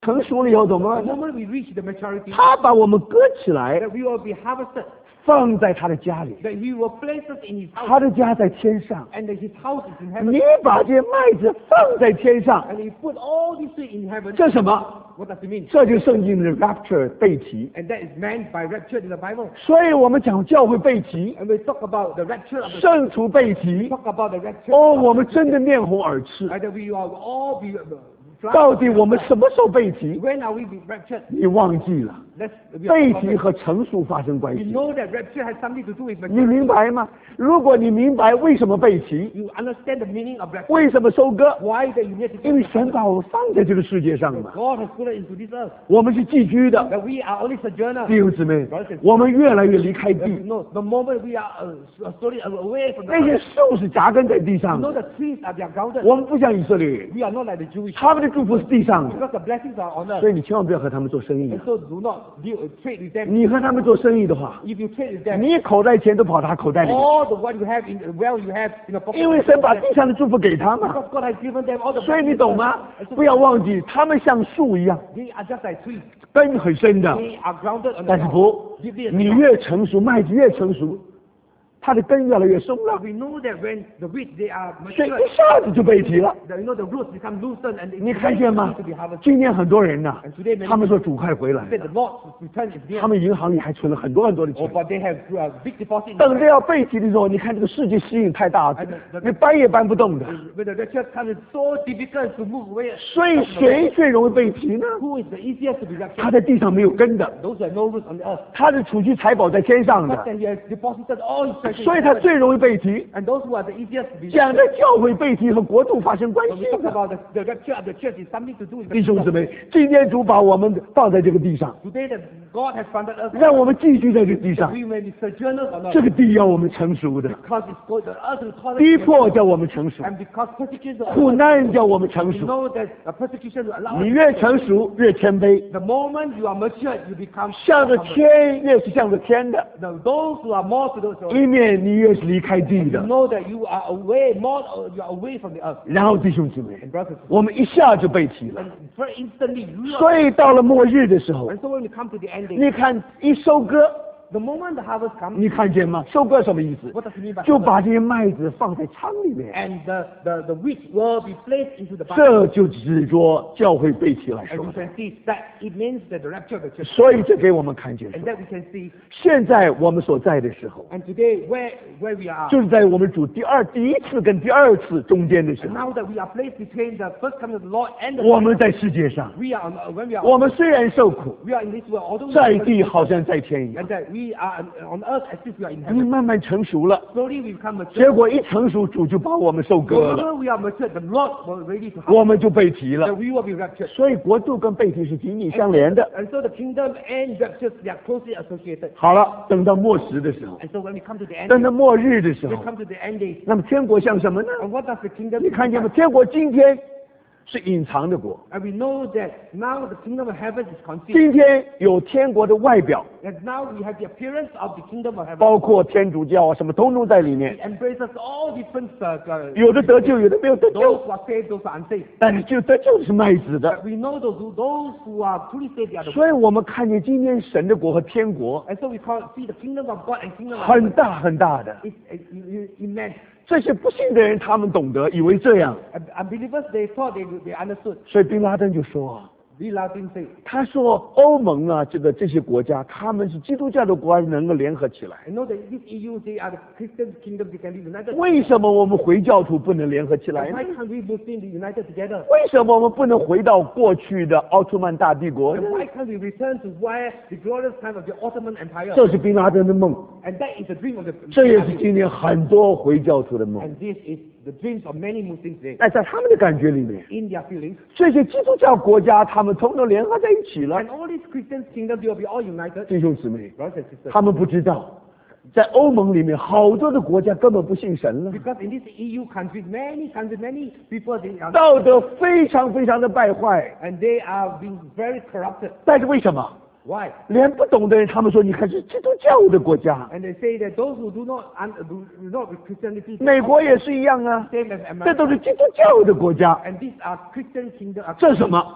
成熟了以后怎么 The 办呢？ moment we reach the maturity, 他把我们割起来， that we will be harvested, 放在他的家里， that he will place us in his 他 house, 的家在天上。 and that his house is in heaven. 你把这些麦子放在天上， And he put all these things in heaven. 这什么？ What does it mean? 这就是圣经的 rapture 被提。 And that is meant by rapture in the Bible. 所以我们讲教会被提， And we talk about the rapture of the 圣徒被提。 talk about the rapture. 哦，我们真的面红耳赤。 That we will all be 到底我们什么时候被提？ When are we be raptured? 你忘记了， Let's 被提和成熟发生关 We 系。 know that rapture has something to do with 你 maturity. 明白吗？如果你明白为什么被提， You understand the meaning of rapture. 为什么收割？ Why that you need to 因为神把我们放在这个世界上嘛， God has put us into this earth. 我们是寄居的。 That we are only sojourners. 弟兄姊妹，我们越来越离开 That 地， no, the moment we are slowly away from the 那些 earth, 树是扎根在地 you 上 know 的。 the trees are they are grounded. 我们不像以色列人， We are not like the Jewish. 他们的祝福是地上的， Because the blessings are on 所 earth. 以你千万不要和他们做生意 And 啊。 so do not trade with them. 你和他们做生意的话， If you trade with them, 你口袋钱都跑他口袋里面， all the what you have in the well you have in the pocket. 因为神把地上的祝福给他嘛。 Because God has given them all the 所以你 blessings. 懂吗？ And so 不要忘记，他们像树一样， they are just like trees. 根很深的。 They are grounded on the 但是 ground. 不，你越成熟，麦子越成熟，它的根越来越松了， We know that when the wheat they are 所以 mature, 一下子就被提了。 you know the roots become loosened and 你看见吗 to be harvested. 今天很多人呐、 And today many 他们说主快回来 said the 了， Lord's return is near. 他们银行里还存了很多很多的 Oh, 钱。 but they have big deposit. in 等 the 着要被提的时候，你看这个世界吸引太大，你搬也搬不动的。 When the rapture comes, it's so difficult to move away. 所以谁最容易被提呢？ Who is the easiest to be 他 raptured? 在地上没有根的， Those who have no roots on the earth. 他的储蓄财宝在天上 But 的， then he has deposited all his treasure. 所以他最容易被提。 And those who are the easiest to be 讲 raptured. 的教会被提和国度发生关 When 系 we talk 的。 about the rapture of the church, is something to do with 弟兄姊 the 妹，今天主把我们放在这个地上， Today that God has founded us, 让我们继续在这个地上。 we may be sojourners on 这 earth. 个地要我们成熟的， Because it's called the earth is called 逼迫叫我们成熟， and because persecution 苦难叫我们成 you 熟。 know that persecution will allow 你 us 越成熟越谦卑， the moment you are matured, you become 向着天越是向着天的， Now, those who are more to those who 一面你越是离开地 you 的。 know that you are away more, you are away from the earth. 然后弟兄姊妹， And brothers, 我们一下就被提了。 and very instantly, you are, 所以到了末日的时候， and so when we come to the ending, 你看一收割， the moment the harvest comes, 你看见吗？收割什么意思？ what does it mean by 就 harvest? 把这些麦子放在仓里面， And the wheat will be placed into the basket. 这就指着教会被提来 And 说 you 的。 can see that it means that the rapture of the church. 所以这给我们看见 And 说， that we can see. 现在我们所在的时候， And today, where we are, 就是在我们主第一次跟第二次中间的时 and 候， now that we are placed between the first coming of the Lord and the 我们在世界上， we are on, when we are 我们虽然受苦， we are in this world, although we 在 are 地好像在天一样 and，that we are on earth as if we are in 你 heaven. 慢慢成熟了， Slowly we become 结 mature. 果一成熟，主就把我们收 The 割了， moment we are mature, the Lord will ready to 我 harvest. 们就被提 That 了。 we will be raptured. 所以国度跟被提是紧紧相连的。 And so the kingdom and rapture they are closely associated. 好了，等到末时的时候， And so when we come to the end, 等到末日的时 we 候， come to the end days. 那么天国像什么呢？ And what does the kingdom 你看见吗？ become? 天国今天是隐藏的国， And we know that now the kingdom of heaven is concealed. 今天有天国的外表， And now we have the appearance of the kingdom of heaven. 包括天主教啊什么，通通在里 It 面。 embraces all different 有的得救，有的没有得 those 救， who are saved, those who are unsaved. 但是就得救的是麦子的 But。we know those who are truly saved they are the 所以我们看见今天神的国和天国 And so we see the kingdom of God and kingdom of 很 heaven 大很大的， is immense. 这些不信的人他们懂得，以为这样， Unbelievers they thought they understood. 所以宾拉登就说。 We love him say. 他说欧盟啊，这些国家，他们是基督教的国家，能够联合起来。 I know that this EU they are the Christian kingdom they can be united. 为什么我们回教徒不能联合起来 Why 呢？ can't we Muslims be united together? 为什么我们不能回到过去的奥特曼大帝国呢 And？why can't we return to where the glorious time of the Ottoman Empire? 这是宾拉登的梦， And that is the dream of the 这也是今天很多回教徒的梦。 And this is the dreams of many Muslims today. 那在他们的感觉里面， In their feelings. 这些基督教国家他们统统联合在一起了 And。all these Christian kingdoms they will be all united. 弟兄姊妹， Brothers and sisters. 他们不知道，在欧盟里面好多的国家根本不信神了， Because in these EU countries, many people they are 道德非常非常的败坏。 and they are being very corrupted. 但是为什么？ Why? 连不懂的人，他们说你看是基督教的国家， And they say that those who do not with Christianity, 美国也是一样啊， same as 这 America. 都是基督教的国家。 And these are Christian kingdom. 这是什么？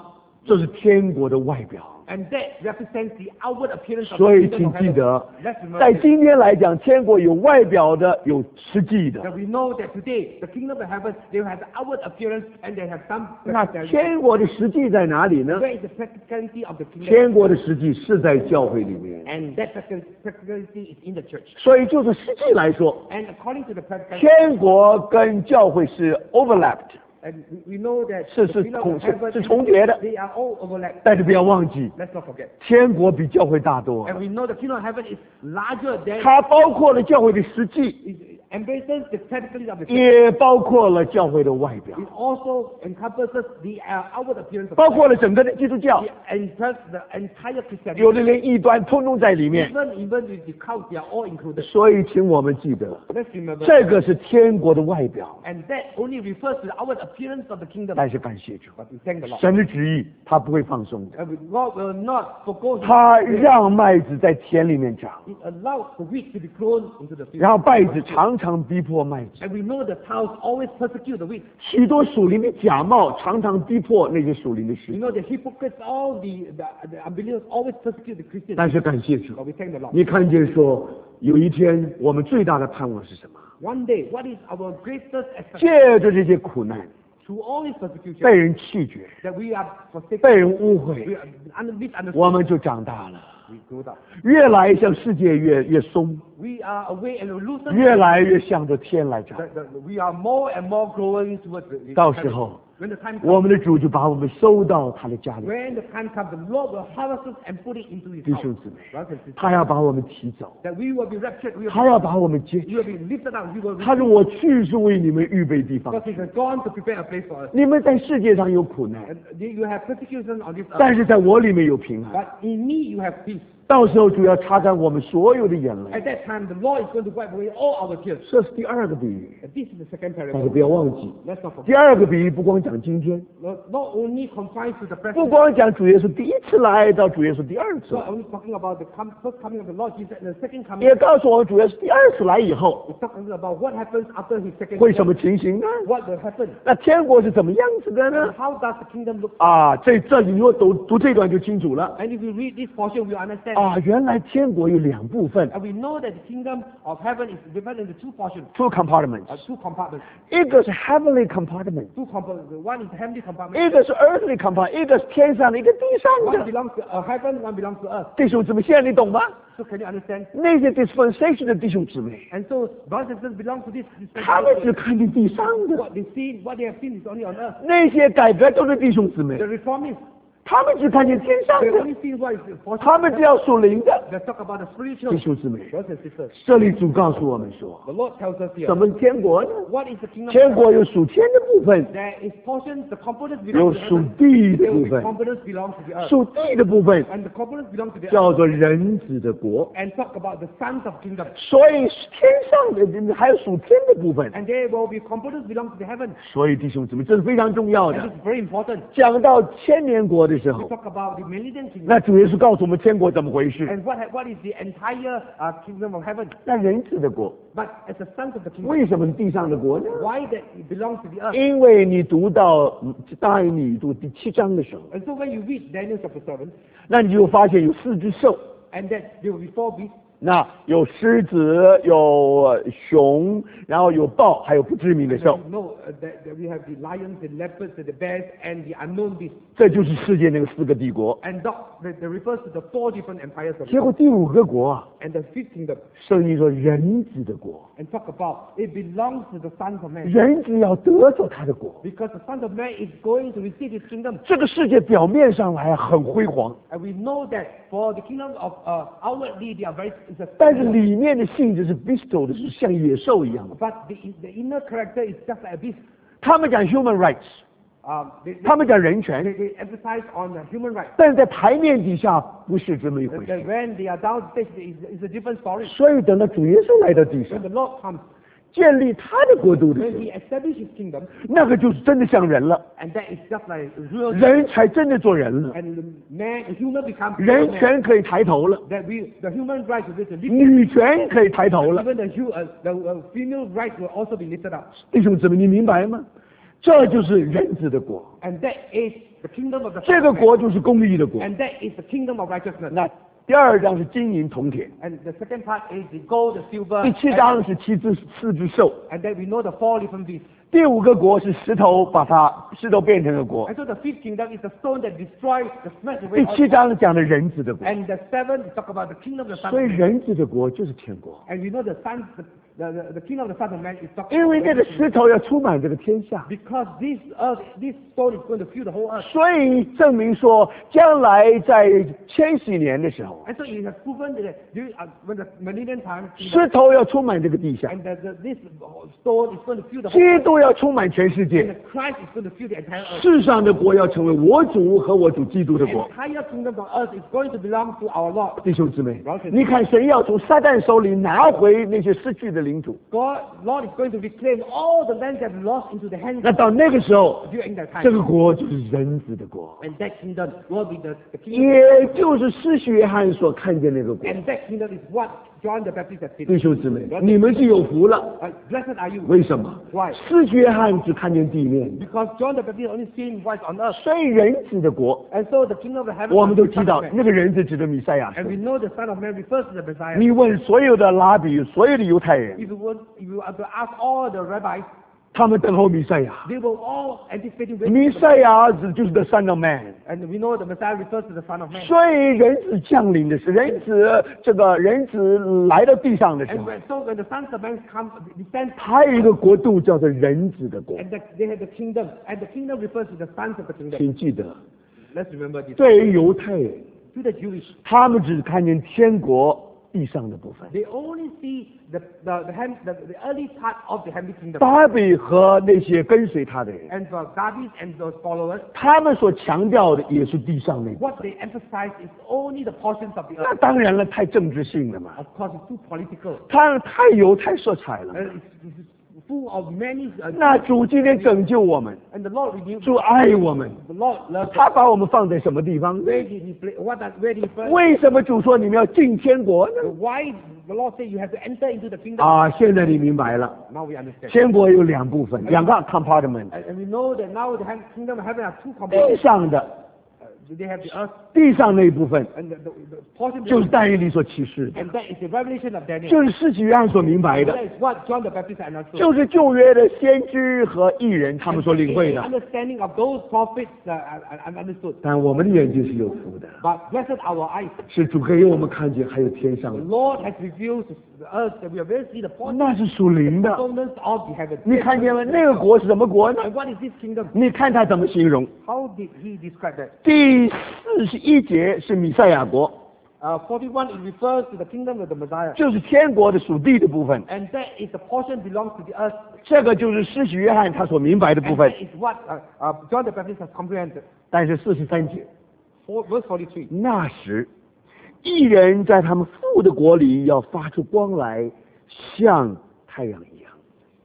这是天国的外表。 And that represents the outward appearance of 所 the 以 kingdom 请 of 记 heaven. 得， Let's remember 在 this, 今天来讲，天国有外表的，有实际的。 that we know that today the kingdom of heaven, they have the outward appearance and they have some 那 practicality. 天国的实际在哪里呢？ Where is the practicality of the kingdom? 天国的实际是在教会里面。 And that practicality is in the church. 所以就是实际来说， And according to the practicality, 天国跟教会是 overlapped， and we know that 是 the kingdom of 是 heaven 是重叠的。 they are all overlapped. 但是不要忘记， Let's not forget. 天国比教会大多 And，we know the kingdom of heaven is larger than 它包括了教会的实际， it embraces the practicality of the church. 也包括了教会的外表， It also encompasses the outward appearance of 包括了整个的基督教， the entire Christianity. 有的连异端通通在里面。 Even with the cult, they are all included. 所以，请我们记得， Let's remember. 这个是天国的外表。 And that only refers to the outward appearance of the kingdom. 但是感谢主， But we thank the Lord. 神的旨意他不会放松的， And God will not forgo His 他 will. 让麦子在田里面长， It allows the wheat to be grown into the field. 然后稗子常常逼迫麦子， And we know the cows always persecute the wheat. 许多属灵的假冒常常逼迫那些属灵的 You 事。 know the hypocrites, all the unbelievers always persecute the Christians. 但是感谢主， But we thank the Lord. 你看见说有一天我们最大的盼望是什么？ One day, what is our greatest expectation 借着这些苦难， through all this persecution 被人弃绝， that we are 被 forsaken, 人误 we 会， are misunderstood, 我们就长大了， we grew up. 越来向世界越松， We are away and loosened. 越来越向着天来长。 We are more and more growing towards the 到时候， when the time 我 comes, 们的主就把我们收到他的家里。 when the time comes, the Lord will harvest us and put it into His 弟 house. 兄姊妹， Brothers and sisters, 他要把我们提走， that we will be raptured, we 他要把我们接 we 去。 will be lifted up, we will 他说：“我去是为你们预备地方。 because He has gone to prepare a place for us. 你们在世界上有苦难， And you have persecution on this earth, 但是在我里面有平安。 but in me you have peace. 到时候主要擦干我们所有的眼泪。 At that time, the Lord is going to wipe away all our tears. 这是第二个比喻， And this is the second 但是 parable. 不要忘记， Let's not forget. 第二个比喻不光讲今天， Not only confined to the 不 present, 光讲主耶稣第一次来到主耶稣第二次 not 来， only talking about the first coming of the Lord Jesus and the second coming. 也告诉我们主耶稣第二次来以后 It's talking about what happens after His second 会什 coming. 么情形呢？ What will happen? 那天国是怎么样子的 And 呢？ how does the kingdom look? 啊，这你如果读这段就清楚了。 And if you read this portion, we understand. 啊，原来天国有两部分 And we know that the kingdom of heaven is divided into two portions, ，two compartments， two compartments. 一个是 heavenly compartment， Two compartments. One is the heavenly compartment. 一个是 earthly compartment，一个是天上的，一个地上 One 的。 belongs to heaven, one belongs to earth. 弟兄姊妹，现在你懂吗？ So can you understand? 那些 dispensation 的弟兄姊妹， And so brothers and sisters belong to this. 他们只看见地上的； What they see, what they have seen is only on earth. 那些改革都是弟兄姊妹 The，reformists, 他们只看见天上 they 的， only see what is for. 他们只要属灵的。 They talk about the 弟 spiritual. 兄姊妹， Brothers and sisters, 这里主告诉我们说， the Lord tells us here. 什么是天国呢？ What is the kingdom? 天国有属天的部分， There is portions, the components 有 belong to 属 heaven. 地的 There 部 will be 分， components belong to the earth. 属地的部分 And the components belong to the earth. 叫做人子的国。 And talk about the sons of kingdom. 所以天上的还有属天的部分。 And there will be components belong to the heaven. 所以弟兄姊妹，这是非常重要 And 的 this。is very important. 讲到千年国的时 We 候， talk about the millennium kingdom. 那主耶稣告诉我们天国怎么回事。 And what is the entire kingdom of heaven? 那人子的国 But as the sons of the kingdom, 为什么是地上的国呢？ why that it belongs to the earth? 因为你读到大约你读第7章的时候， And so when you read Daniel chapter 7, 那你就发现有4只兽， and that there will be 4 beasts, 那有狮子，有熊，然后有豹，还有不知名的 and 兽。 we know that we have the lions, the leopards, the bears, and the unknown beasts. 这就是世界那个4个帝国。 And that refers to the 4 different empires of the 结果 world. 第5个国啊， And the 5th kingdom, 圣经说人子的国， and talk about it belongs to the sons of man. 人子要得着他的国。 Because the sons of man is going to receive his kingdom. 这个世界表面上来很辉煌， And we know that for the kingdom of outwardly they are very, it's a 但是里面的性质是 bestial 的，是像野兽一样的。 but the inner character is just like a beast. 他们讲 human rights， They 他们讲人权， emphasize on the human rights. 但是在台面底下不是这么一回 That 事。 when they are downstage, it's a different story. 所以等到主耶稣来到地 When 上， the Lord comes, 建立他的国度的 when 时候， he establishes his kingdom, 那个就是真的像人了， and that is just like real, 人才真的做人了， and human becomes 人 man. 权可以抬头了， That the human right to live, 女权可以抬头了。 even the female right will also be lifted up. 弟兄姊妹，你明白吗？这就是人子的国。 And that is the kingdom of the 这 Son 个 of Man. 国就是公义的国。 And that is the kingdom of righteousness. 那第二章是金银铜铁， And the second part is the gold, the silver, 第七章是四只兽， and then we know the 4 different beasts. 第五个国是石头变成了国， And so the 5th kingdom is the stone that destroys, the smash 第 away. 七章讲的人子的国， And the 7th is talk about the kingdom of the Son 所 of 以 Man. 人子的国就是天国， And we know the kingdom of the Son of Man is talking 因为 about 那个 the 石头要充满这个天下， because this earth, this stone is going to fill the whole earth. 所以证明说将来在千禧年的时候， And so it has proven that when the millennium time, 石头要充满这个地下， and this stone is going to fill the whole 基 earth. 督要充满全世 And 界， the Christ is going to fill the entire earth. 世上的国要成为我主和我主基督的 The 国。 entire kingdom of earth is going to belong to our Lord. 弟兄姊妹，你看神要从撒旦手里拿回那些失去的领主， Lord is going to reclaim all the land that we lost into the hands 那到那个时候， during that 这 time. 个国就是人子的国， And that kingdom will be the kingdom. 也就是施洗约翰所看见那个国。 And that kingdom is what John the Baptist has 弟 seen. 兄姊妹，你们就有福了。 Blessed are you. 为什么？ Why? 施洗约翰只看见地面， Because John the Baptist only seen what's on earth. 所以人子的国， And so the kingdom of heaven 我们 is 都 the 知 Son 道 of Man. 那个人子指的弥赛亚。 And we know the Son of Man refers to the Messiah. 你问所有的拉比，所有的犹太人， If you are to ask all the rabbis, 他们等候弥赛亚。 they will all anticipating 弥 waiting. 赛亚指就是 the Son of Man。 And we know the Messiah refers to the Son of Man. 所以人子降临的是人子来到地上的时 And 候， so when the sons of man come, descend, 还有一个国度叫做人子的国。 and they have the kingdom, and the kingdom refers to the sons of the kingdom. 请记得， Let's remember this. 对于犹太人， To the Jewish, 他们只看见天国地上的部分。 they only see the early part of the heavenly kingdom. 巴比和那些跟随他的人， And for Gabis and those followers, 他们所强调的也是地上那部分。 what they emphasize is only the portions of the 那 earth. 当然了，太政治性了嘛， Of course, it's too political. 它太犹太色彩了。 It's full of many. 那主今天拯救我们， And the Lord redeemed. 主爱我们， The Lord loves. 他把我们放在什么地方？ Where did He play? Where did He play? 为什么主说你们要进天国呢？ Why the Lord say you have to enter into the kingdom? 啊，现在你明白了， Now we understand. 天国有两部分，两个 compartment， And we know that now the kingdom of heaven are two 地 components. 上的 They have the earth 地上那一部分 and the portion 就是但以理所启示的， and that is the revelation of Daniel. 就是施洗约翰所明白 That 的， is what John the Baptist understood. 就是旧约的先知和艺人他们所领会 The 的。 understanding of those prophets and understood. 但我们的眼睛是有福的， But blessed our eyes. 是主给我们看见还有天上 The 的， Lord has revealed to the earth that we are very see the portion 那是属灵的。 components of the heaven. 你看见吗？那个国是什么国呢？ And what is this kingdom? 你看他怎么形容？ How did he describe that? 第41节是弥赛亚国， 41 it refers to the kingdom of the Messiah. 就是天国的属地的部分， And that is the portion belongs to the earth. 这个就是施洗约翰他所明白的部 And 分 that。is what John the Baptist has comprehended. 但是43节， Verse 43. 那时义人在他们父的国里要发出光来，像太阳一样。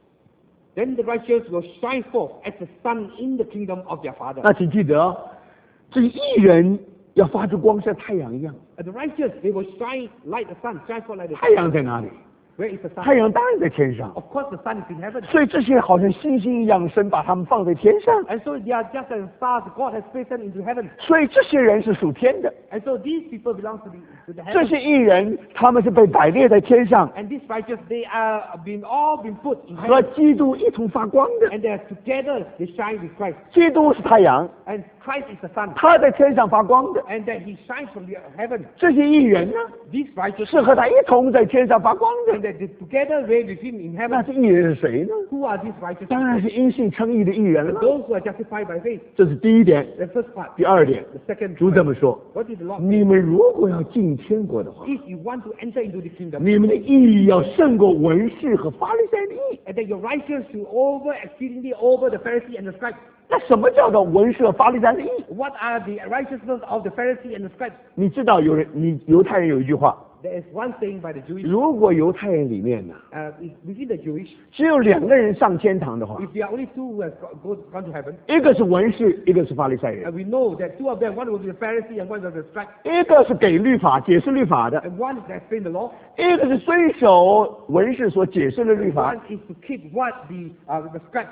Then the righteous will shine forth as the sun in the kingdom of their Father. 那请记得哦，这个义人要发出光，像太阳一样。 And the righteous, they will shine like the sun, shine forth like the 太 sun. 阳在哪里？ Where is the sun? 太阳当然在天上。 Of course, the sun is in heaven. 所以这些好像星星一样，神把他们放在天上。 And so they are just as stars God has placed them into heaven. 所以这些人是属天的， And so these people belong to the 这 heaven. 些义人他们是被摆列在天上， And these righteous, they are all been put in 和 heaven. 基督一同发光的。 And they are together, they shine with Christ. 基督是太阳， And Christ is the sun. 他在天上发光的。 And that he shines from the heaven. 这些义人呢， These righteous, 是和他一同在天上发光的 and。that they together reign with him in 那 heaven. 这义人是谁呢？ Who are these righteous? 当然是因信称义的义人了。 Those who are justified by faith. 这是第一点。 The first part. 第二点， The second 主 part. 这么说： What did the Lord 你们如果要进天国的话， If you want to enter into the kingdom, 你们的义要胜过文士和法利赛人的义。 and that your righteous should exceedingly over the Pharisee and the scribe. 那什么叫做文士和法利赛人的义？ What are the righteousness of the Pharisee and the scribe? 你知道犹太人有一句话， There is one saying by the Jewish, 如果犹太人里面呢， within the Jewish, 只有2个人上天堂的话， if there are only two who have gone to heaven, 一个是文士，一个是法利赛人， and we know that two of them, one will be the Pharisee and one will be the scribe, 一个是给律法解释律法的， and one that explain the law, 一个是遵守文士所解释的律法 one。is to keep what the scribe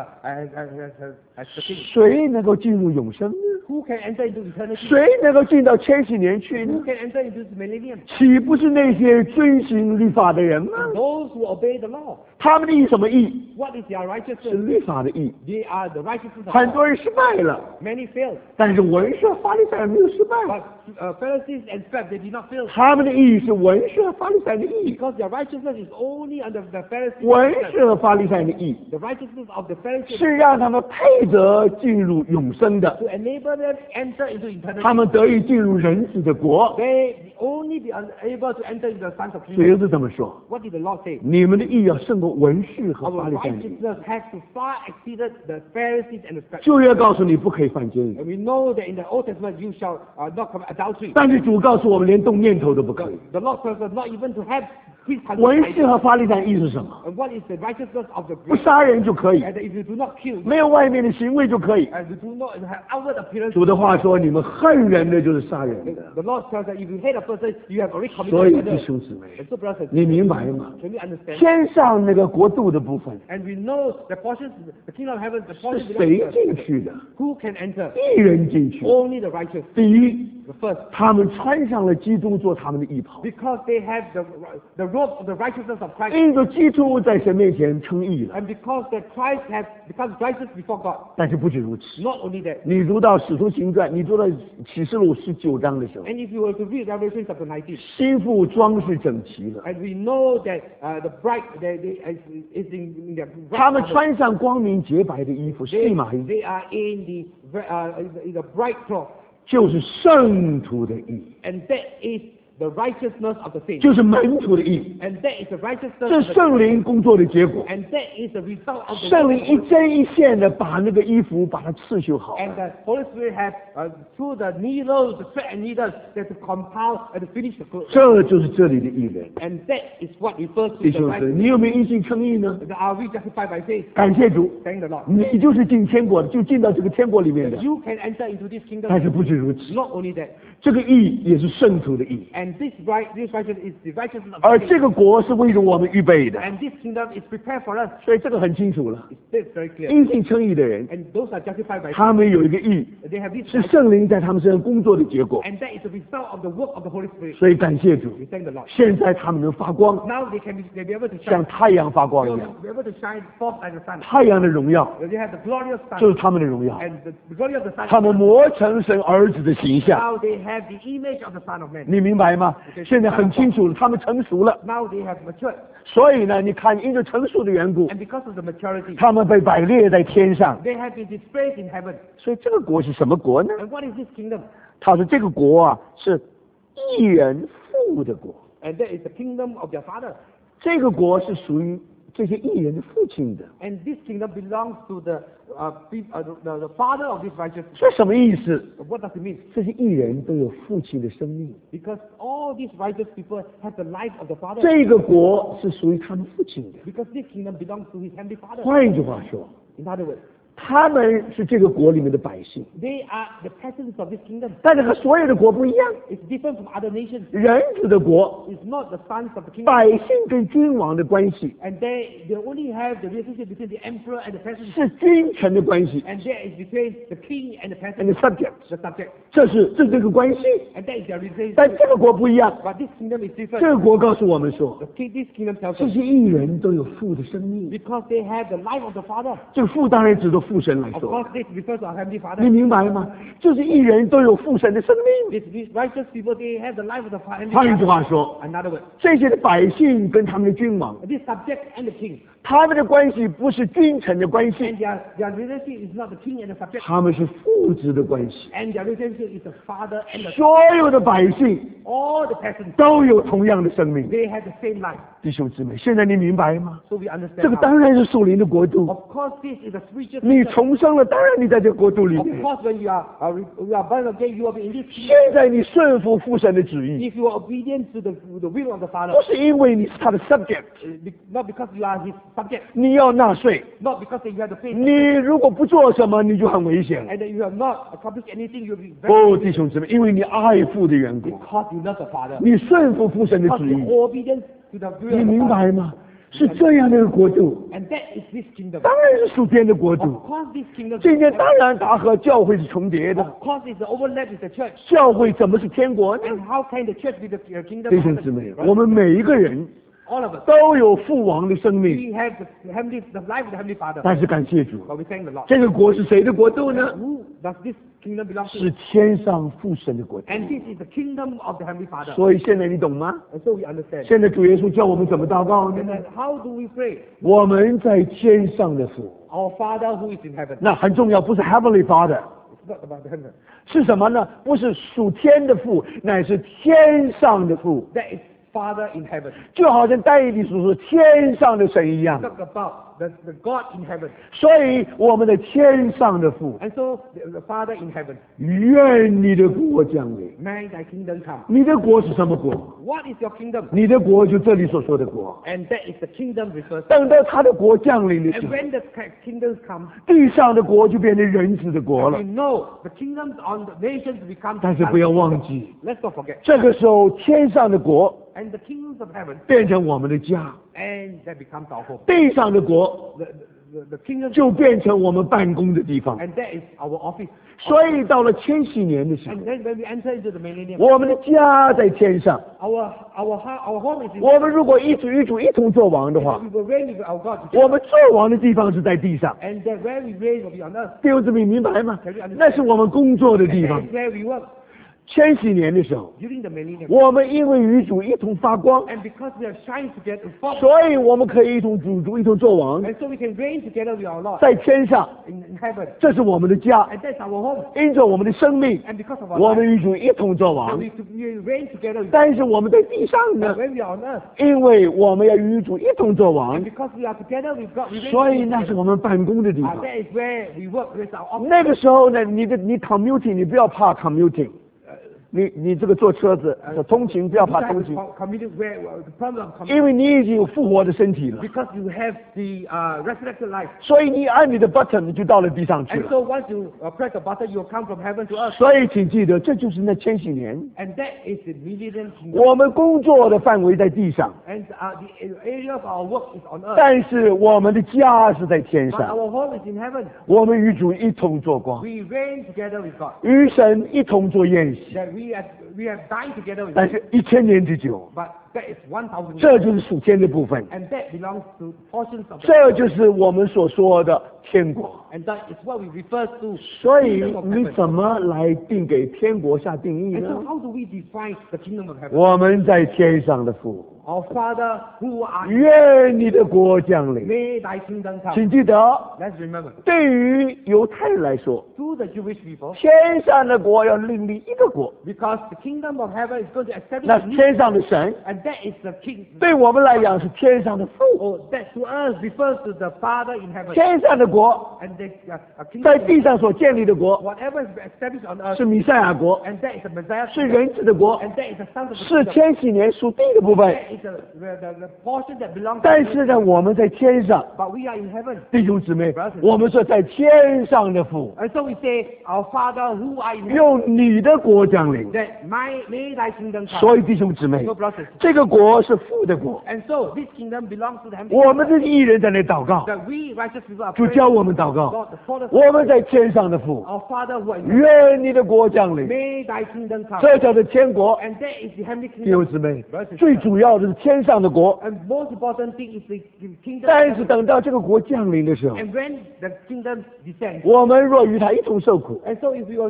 has stated. 谁能够进入永生呢？ Who can enter into eternity? 谁能够进到千禧年去呢？ Who can enter into the millennium? 岂不是那些遵行律法的人吗？ Those who obey the law. 他们的义什么义？ What is their 是 righteousness? 律法的义。 They are the righteousness of 很 God. 多人失败了， Many failed. 但是文士和法利赛人没有失败， But Pharisees and scribes, they did not fail. 他们的义是文士和法利赛人的义， Because their righteousness is only under the Pharisees. 文士和法利赛人的义 The righteousness of the Pharisees 是让他们配得进入永生的， to enable them to enter into eternity. 他们得以进入人子的国。 They only be unable to enter into the sons of 主 kingdom. 耶稣这么说： What did the Lord say? 你们的义要胜过文士和 Our 法利赛人的义。 righteousness has to far exceeded the Pharisees and the scribes. 旧约告诉你不可以犯奸淫， And we know that in the Old Testament you shall not commit adultery. 但是主告诉我们连动念头都不可以。 The Lord tells us not even to have his 文士 conduct. 和法利赛人义是什么？ And what is the righteousness of the 不 great? 杀人就可以， And if you do not kill, 没有外面的行为就可以。 and you do not have outward appearance, 主的话说：“你们恨人的就是杀人的。 the Lord tells that if you hate a person, you have already ” 所以 committed 弟 murder. 兄姊妹， And so, brothers and 你 sisters, 明白吗？ can you understand? 天上那个国度的部分 And we know the portions, the kingdom of heaven, the 是 portions 谁 belong to us. 进去的？ Who can enter? 一人进去。 Only the righteous. 第一， The first, 他们穿上了基督做他们的衣袍， because they have the robe of the righteousness of Christ, 因着基督在神面前称义了。 and because that Christ has become righteous before God. 但是不止如此， Not only that, 你读到使徒行传，你读到启示录19章的时候， and if you were to read Revelation chapter 19, 心腹装饰整齐了， and we know that the bride is in the 他们穿上光明洁白的衣服， they, 细麻衣， they are in the bright cloth, 就是圣徒的义， and that is the righteousness of the saints, 就是门徒的义， and that is the righteousness 这 of 是 the 圣灵工作的结果。 and that is the result of the 圣灵一针一线的把那个衣服把它刺绣好， and the Holy Spirit has through the needles, the thread and needles, that to compile and to finish the clothes. 这就是这里的义人。 And that is what refers to 弟 the 兄姊妹， righteousness. 你有没有因信称义呢？ Are we justified by faith? 感谢主， Thank the Lord. 你就是进天国的，就进到这个天国里面的。 You can enter into this kingdom. 但是不止如此， Not only that, 这个义也是圣徒的义， and this righteousness is the righteousness of 而 the 这 saints. 个国是为着我们预备的， And this kingdom is prepared for us. 所以这个很清楚了。 It's very clear. 因信称义的人， And those are justified by faith. 他们有一个义， They have this 是 right, 圣灵在他们身上工作的结果。 and that is the result of the work of the Holy Spirit. 所以感谢主， We thank the Lord. 现在他们能发光， Now they be able to 像 shine. 太阳发光 They 一 will 样。 be able to shine forth like the sun. 太阳的荣耀 They have the glorious 就 sun. 是他们的荣耀， And the glory of the sun. 他们磨成神儿子的形象。 Now they have the image of the Son of Man. 你明白吗？现在很清楚了，他们成熟了。 Now they have matured. 所以呢，你看，因着成熟的缘故， And because of the maturity, 他们被摆列在天上。 they have been displayed in heaven. 所以这个国是什么国呢？ And what is this kingdom? 他说这个国啊是一人父的国， And that is the kingdom of their Father. 这个国是属于这些艺人的父亲的。 And this kingdom belongs to the father of this righteous. 这什么意思？ What does it mean? 这些艺人都有父亲的生命， Because all these righteous people have the life of the Father. 这个国是属于他们父亲的。 Because this kingdom belongs to his heavenly Father. 换一句话说， In other words, 他们是这个国里面的百姓， they are the presence of this kingdom. 但是和所有的国不一样。 It's different from other nations. 人子的国， It's not the sons of the kingdom. 百姓跟君王的关系 And they only have the relationship between the emperor and the peasant. 是君臣的关系 And there is between the king and the ，and peasant, the subject， the subject. 这个关系。 And that is their relationship. 但这个国不一样， But this kingdom is 这 different. 个国告诉我们说， This kingdom tells 这 us 些艺人都有父的生命。 because they have the life of the Father. 这个父当然指的父神来 Of 说， course, this refers to our heavenly 你 Father. 明白吗？就是艺人都有父神的生命。 These righteous people, they have the life of the heavenly 换一句 Father. 话说， In other words, 这些的百姓跟他们的君王， this subject and the king, 他们的关系不是君臣的关系， And their relationship is not the king and the subject. 他们是父子的关系。 And their relationship is the father and the 所有的百姓 all the peasants. 都有同样的生命。 They have the same life. 弟兄姊妹，现在你明白吗？ So we understand. 这个 how. 当然是属灵的国度。 Of course, this is a spiritual 你 kingdom. 重生了，当然你在这个国度里 Of 面。 course, when you are born again, you will be in this 现 kingdom. 在你顺服父神的旨意， If you are obedient to the will of the Father, 不是因为你是他的 subject， not because you are His subject, 你要纳税。 not because you have to pay. 你如果不做什么，你就很危险。 And that you have not accomplished anything, you will be 哦， very 弟兄姊妹，因为你爱父的缘故， because you love the Father. 你顺服父神的 Because 旨 you 意， are obedient to the will 你 of the 明 Father. 白吗？是这样的一个国度， And that is this kingdom. 当然是属天的国 Of 度。 course, this kingdom. 今天当然它和教会是重叠的。 Of course, it's the overlap with the church. 教会怎么是天国呢？ And how can the church be the kingdom? 弟 of 兄 heaven? 姊妹， Right? 我们每一个人 All of us. 都有父王的生命， We have the life of the Heavenly Father. 但是感谢主， But we thank the Lord. 这个国是谁的国度呢？ Who does this kingdom belong 是 to? 天上父神的国度。 And this is the kingdom of the Heavenly Father. 所以现在你懂吗？ And so we understand. 现在主耶稣教我们怎么祷告 And 呢？ then how do we pray? 我们在天上的父， Our Father who is in heaven. 那很重要，不是 Heavenly Father， It's not about the heaven. 是什么呢？不是属天的父，乃是天上的父， That is Father in heaven. 就好像但以理所说天上的神一样。 Talk about the God in heaven. 所以我们的天上的父， And so the Father in heaven. 愿你的国降临。 May thy kingdom come. 你的国是什么国？ What is your kingdom? 你的国就这里所说的国。 And that is the kingdom refers to. 等到他的国降临的时 And 候， when the kingdoms come, 地上的国就变成人子的国 we 了。 know the kingdoms on the nations become. 但是不要忘记， Let's not forget. 这个时候天上的国 And the kingdoms of heaven, 变成我们的家， and that becomes our home. 地上的国 The kingdom, 就变成我们办公的地方。 and that is our office. 所以到了千禧年的时候 And，then when we enter into the millennium, 我们的家在天上。 our home is in. 我们如果一主一同做王的话， We will reign with our God. 我们做王的地方是在地上。 And that where we reign will be on earth. 弟兄姊妹明白吗？那是我们工作的地 And 方 that。is where we work 千禧年的时候， during the millennium. 我们因为与主一同发光， And because we have shined together, formed, 所以我们可以一同主一同做王， and so we can reign together with our Lord 在天上， in heaven. 这是我们的家。 And that's our home. 因着我们的生命， And because of our 我们 life, 与主一同做 so 王。 we reign together with 但是我们在地上 God. 呢， When we are on earth, 因为我们要与主一同做王 and，because we are together with God, we reign 所以 together. 那是我们办公的地 And 方。 that is where we work with our office. 那个时候呢，你 commuting， 你不要怕 commuting， 你这个坐车子通勤不要怕通勤， Committed where the problem of committing, 因为你已经有复活的身体了， because you have the resurrected life. 所以你按你的 button 你就到了地上去 And 了。 so once you press the button, you will come from heaven to earth. 所以请记得，这就是那千禧年， And that is the millennium kingdom. 我们工作的范围在地上， And the area of our work is on earth. 但是我们的家是在天 But 上， our home is in heaven. 我们与主一同做光， We reign together with God. 与神一同做宴席， That we have dined together with 但 God. 是1000年之久， But that is 1,000 years. 这就是属天的部分， And that belongs to portions of the 这就是我们所说的天国。 And that is what we refer to 所以 kingdom of 你 heaven. 怎么来定给天国下定义 And 呢 so？how do we define the kingdom of heaven? 我们在天上的父， Our Father who art in 愿你的国降临。 may thy kingdom come. 请记得， Let's remember, 对于犹太人来说， to the Jewish people, 天上的国要另立一个国， because the kingdom of heaven is going to establish 那 a 是 new 天上的神； and that is the king. 对我们来讲是天上的父。 Oh, that to us refers to the Father in heaven. 天上的国 And the 在 kingdom, 地上所建立的国 whatever is established on earth, 是弥赛亚国， and that is the Messiah, 是人子的国， and that is the Son of the 是 kingdom. 千禧年属地的部分。 That is the portion that belongs to 但 us. 是呢，我们在天上， But we are in heaven. 弟兄姊妹，我们说在天上的父， And so we say, Our Father who art in heaven, 用你的国降临。 that may thy kingdom come. 所以弟兄姊妹， So brothers, 这个国是父的国， and so this kingdom belongs to the heavenly 我们 Father. 的义人在那祷告， That we righteous people are 主 praying, 教我们祷告。 Lord, the Father, 我们在天上的父， our Father who art in heaven, 愿你的国降临。 may thy kingdom come. 这叫做天国。 And that is the heavenly 弟兄 kingdom. 姊妹，最主要的是天上的国。 And most important thing is the kingdom. 但是等到这个国降临的时候， And when the kingdom descends, 我们若与他一同受苦， and so if we were to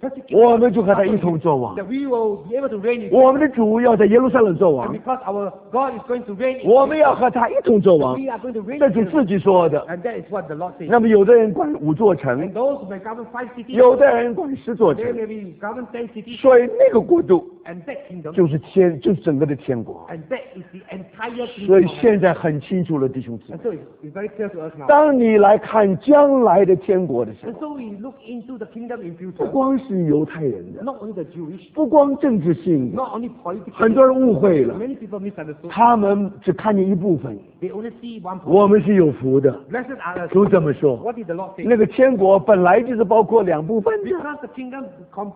persecute 我们就和他一同作王。 that we will be able to reign in 我们的主要在耶路撒冷作 and 王， because our God is going to reign in 我们要和他一同作王。 we are going to reign 这 in 是自己说的。 and that is what the Lord says. 那么有的人管5座城 And，those who may govern 5 cities, 有的人管10座 they 城， may be govern 10 cities, 所以那个国度 and that kingdom, 就是整个的天国。 and that is the entire 所以 kingdom. 现在很清楚了，弟兄姊妹 And，so it's very clear to us now. 当你来看将来的天国的时 And 候， so we look into the kingdom in 不 future, 光是犹太人的， not only the Jewish, 不光政治性的， not only political. 很多人误会了， Many people misunderstood. 他们只看见一部分。 They only see one part. 我们是有福的， Blessed are the 主怎么说？ What did the Lord say? 那个天国本来就是包括2部分的， Because the kingdom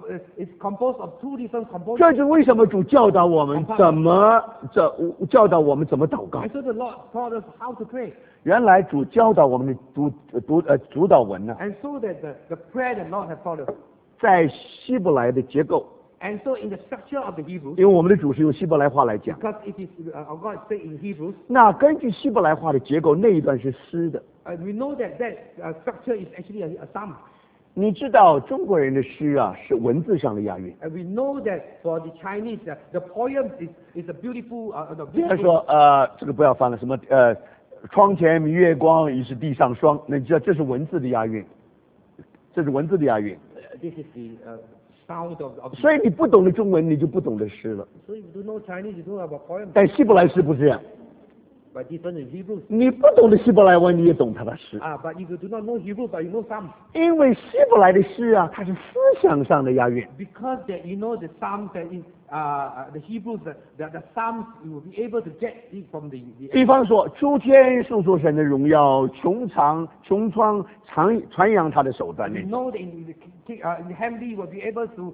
is composed of 2 different components. 这就是为什么主教导我们教导我们怎么祷告。 And so the Lord taught us how to pray. 原来主教导我们的主导文呢， And so that the prayer that Lord has taught us. 在希伯来的结构， And so in the structure of the Hebrews, 因为我们的主是用希伯来话来讲， because it is our God say in Hebrews, 那根据希伯来话的结构，那一段是诗的。 we know that structure is actually a psalm. 你知道中国人的诗啊是文字上的押韵， And we know that for the Chinese, the poem is a beautiful, 比方说这个不要翻了，什么窗前明月光，疑是地上霜，那你知道这是文字的押韵，这是文字的押韵。 this is the sound of. 所以你不懂得中文，你就不懂得诗了。 So if you don't know Chinese, you don't know about poem. 但希伯来诗不是这样， But different in Hebrews. 你不懂得希伯来文，你也懂他的诗， But if you do not know Hebrew, but you know Psalms, 因为希伯来的诗啊，它是思想上的押韵。 because that you know the Psalms that is the Hebrews, the Psalms you will be able to get it from the 比方说，诸天述说神的荣耀，穹苍传扬他的手段。 we know that in the heavenly will be able to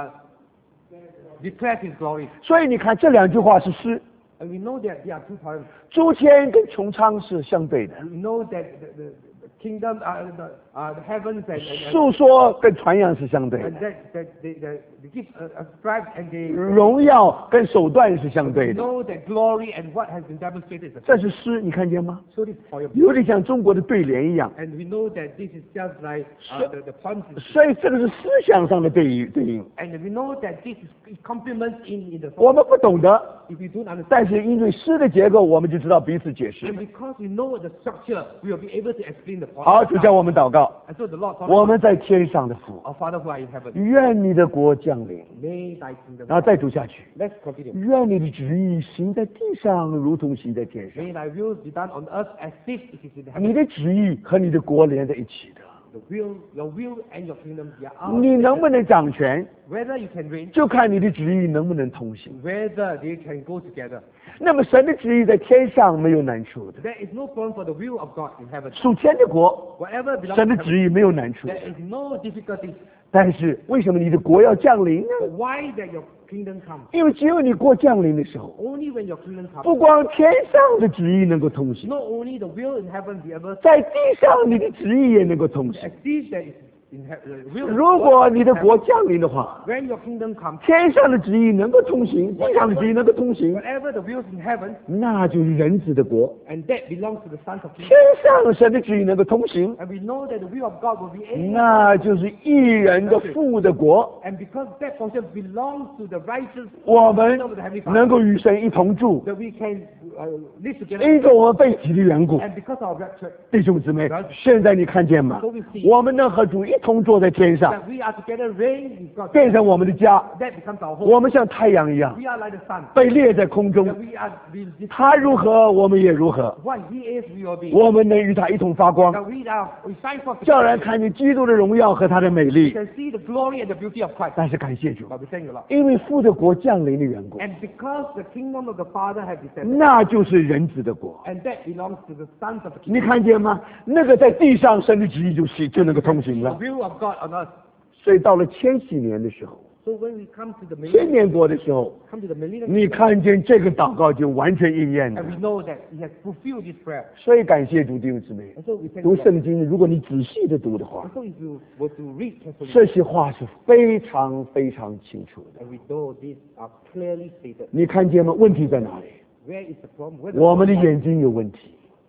declare His glory. 所以你看这2句话是诗， And we know that there are 2 poems. 诸天跟穹苍是相对的， We know that the kingdom, the heavens and 述说跟传扬是相对的， that they give ascribe and they 荣耀跟手段是相对的。 know that glory and what has been demonstrated. 这是诗，你看见吗？ So this poem. 有点像中国的对联一样。 And we know that this is just like the poems. 所以这个是思想上的对应。 And we know that this is complements in the 我 song. 们不懂得， If we don't understand, 但是因为诗的结构，我们就知道彼此解释 and。because we know the structure, we will be able to explain the poem. 好，主叫我们祷告， And so the Lord taught 我 us, 们在天上的父， our Father who art in heaven, 愿你的国降临。 may thy kingdom 然后 come. 再读下去， Let's continue. 愿你的旨意行在地上，如同行在天上。 May thy will be done on earth as if it is in 你 heaven. 的旨意和你的国连在一起的， Your will and your kingdom are 你能不能掌权， whether you can reign, 就看你的旨意能不能同行。 whether they can go together. 那么神的旨意在天上没有难处的， There is no problem for the will of God in heaven. 属天的国， Whatever belongs 神 to 的 heaven, 旨意没有难处。 there is no difficulty. 但是为什么你的国要降临呢？ But why that your kingdom comes? 因为只有你国降临的时候， Only when your kingdom comes. 不光天上的旨意能够同行， Not only the will in heaven be able to 在地上你的旨意也能够同行。 exceed that is in will. 如果你的国降临的话， When your kingdom comes, 天上的旨意能够通行，地上的旨意能够通行， whatever the will in heaven, 那就是人子的国。 and that belongs to the sons of 天 kings. 上神的旨意能够通行， And we know that the will of God will be able. 那就是义人的父的国。 And because that portion belongs to the righteous 我们 of the heavenly 能 Father, 够与神一同住， that we can live together. 因着我们被提的缘故， And because of rapture, 弟兄姊妹，现在你看见吗？我们能和主一同坐在天上， that we are together reign with God. 变成我们的家。 That becomes our home. 我们像太阳一样 We are like the sun. 被列在空中 That，we are we, 他如何，我们也如何。 what He is, we will be. 我们能与他一同发光， That we shine forth. 叫人看见基督的荣耀和他的美 We 丽。 can see the glory and the beauty of Christ. 但是感谢主， But we thank you, Lord. 因为父的国降临的缘故， And because the kingdom of the Father has descended, 那就是人子的国。 and that belongs to the sons of the 你 kingdom. 看见吗？那个在地上神的旨意就能够通行 The 了。 will of God on earth. 所以到了千禧年的时候， So when we come to the 千 millennium, 年国的时候， come to the millennium, 你看见这个祷告就完全应验了 and。we know that He has fulfilled this prayer. 所以感谢主弟兄姊妹， And so we thank 读 you, Lord. 圣经，如果你仔细的读的话 And，so if you were to read carefully, 这些话是非常非常清楚的。 and we know these are clearly stated. 你看见吗？问题在哪里？ Where is the problem? Where the 我们的 problem 眼睛有问题，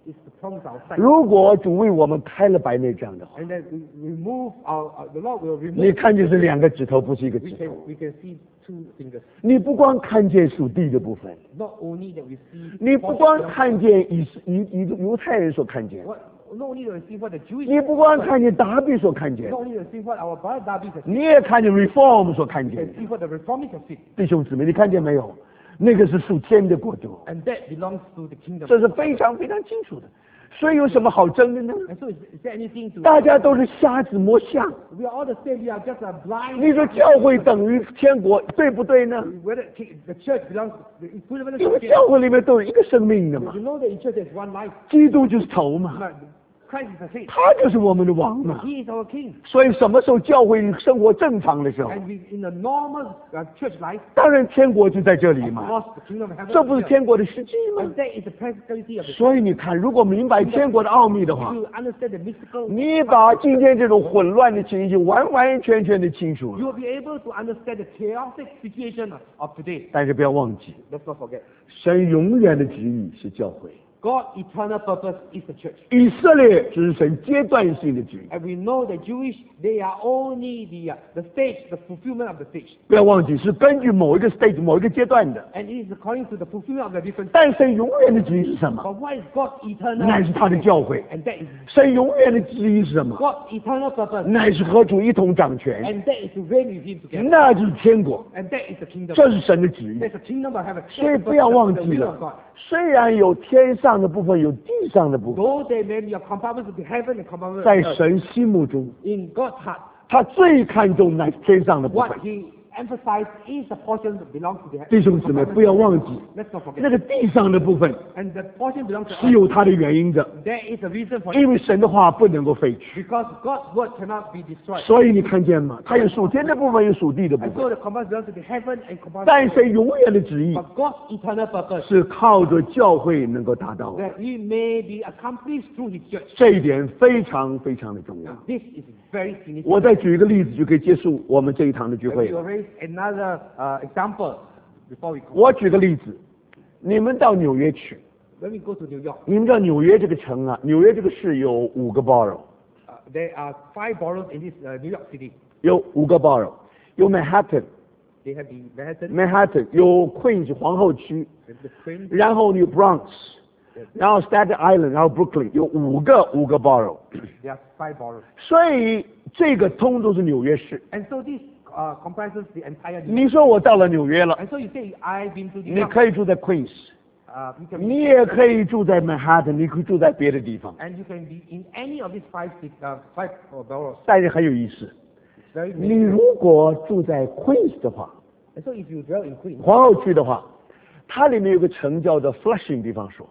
is to promise our sight. 如果主为我们开了白内障的话， And then we remove the Lord will 你 remove. 看见是两个指头，不是一个 We 指 can 头。 we can see 2 fingers. 你不光看见属地的部分， Not only that we see. 你不光看见犹太人所看见， Not only that we see what the Jewish. 你不光看见达比所看见， Not only that we see what our brother David has 你也看见 Reform 所看 seen. 见 We。can see what the Reformers have seen. 弟兄姊妹，你看见没有？那个是属天的国度， And that belongs to the kingdom. 这是非常非常清楚的。所以有什么好争的呢？ And so is there anything to? 大家都是瞎子摸象。 We are all the same. We are just a blind. 你说教会等于天国，对不对呢？ Whether the church belongs, the equivalent 因为 to 教会里面都有一个生命的嘛， You know that in church there's one life. 基督就是头嘛， But Christ is the head. 他就是我们的王嘛。 He is our king. 所以什么时候教会生活正常的时候， And we, in a normal church life, 当然天国就在这里 of 嘛， course, the kingdom of heaven. 这不是 is here. 天国的实际吗 And？that is the practicality of the 所以你看，如果明白天国的奥秘的 If 话， you understand the mystical, 你把今天这种混乱的情形完完全全的清楚 you 了。 will be able to understand the chaotic situation of today. 但是不要忘记， Let's not forget. 神永远的旨意是教会， God's eternal purpose is the church. 以色列只是神阶段性的旨意。 And we know the Jewish, they are only the stage, the fulfillment of the stage. 不要忘记，是根据某一个 stage 某一个阶段的。 And it is according to the fulfillment of the different. 但神永远的旨意是什么？ But what is God's eternal? 乃是他的教会。 And that is 神永远的旨意是什么？ God's eternal purpose. 乃是和主一同掌权， And that is to reign with Him together. 那就是天国， And that is the kingdom. 这是神的旨意。 That's the kingdom of heaven. 所以不要忘 The 记 will of God. 了，虽然有天上的部分，有地上的部分， Though there may be a compartment of the heaven and compartment 在 of earth, 神心目中， in God's heart, 他最看重乃是天上的部分 what。He emphasized is the portion that belongs to the 弟兄姊妹，不要忘记， Let's not forget. 那个地上的部分 And the portion belongs to 是 us. 有它的原因的， There is a reason for it. 因为神的话不能够废去。 Because God's word cannot be destroyed. 所以你看见吗？它有属天的部分，有属地的部 And 分。 so the compartment belongs to the heaven and compartment. 但神永远的旨意 But God's eternal purpose 是靠着教会能够达到的， that He may be accomplished through His church. 这一点非常非常的重要 And。this is very significant. 我再举一个例子，就可以结束我们这一堂的聚 We 会 will 了。 raise another example before we go. 我举个例子，你们到纽约去， When we go to New York, 你们知道纽约这个城啊，纽约这个市有5个 borough， there are 5 boroughs in this New York City. 有5个 borough，有 Manhattan， They have the Manhattan 有 Queens 皇后区， the Queens, 然后有 Bronx， 然后 Staten Island，然后 Brooklyn，有5个 borough， there are 5 boroughs. 所以这个通都是纽约市。 And so this comprises the entire New York. 你说我到了纽约了， And so you say, I've been to New 你 York. 可以住在 Queens， You can 你也可以住在 Manhattan，你可以住在别的地方， and you can be in any of these 5 boroughs. 但是很有意思。 It's very 你 many. 如果住在 Queens 的话， And so if you dwell in Queens, 皇后区的话，它里面有个城叫做 Flushing，比方说，